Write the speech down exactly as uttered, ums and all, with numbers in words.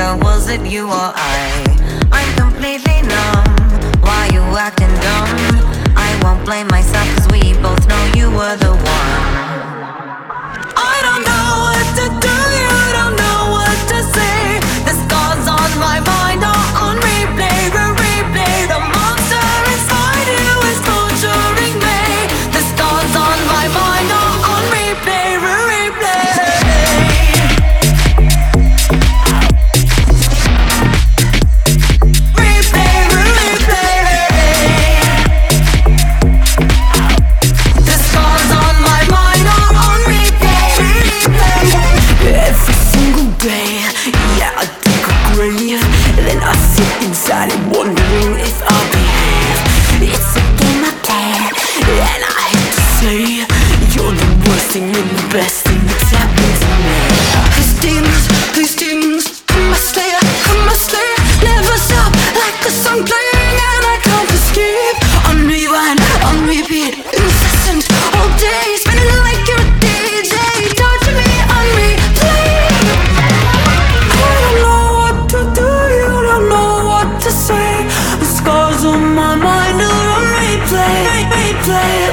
figure, was it you or I? I'm completely numb. Why you acting dumb? I won't blame myself, cause we both know you were the one. I don't know what to do, you don't know what to say. The scars on my mind are on replay, re-replay. The monster inside you is torturing me. The scars on my mind are on replay, re-replay. Replay, re-replay. The scars on my mind are on replay, re-replay. Every single day, yeah, I dig a grave. Then I sit inside it wondering if I'll behave. It's a game I play, and I hate to say you're the worst thing and the best thing that's happened to me. These demons, these demons, I must stay, I must stay. Never stop, like a song playing and I can't escape. On rewind, on repeat, incessant, all day. Spinning like you're a D J, torture me on replay. I don't know what to do, you don't know what to say. The scars on my mind are on replay, replay.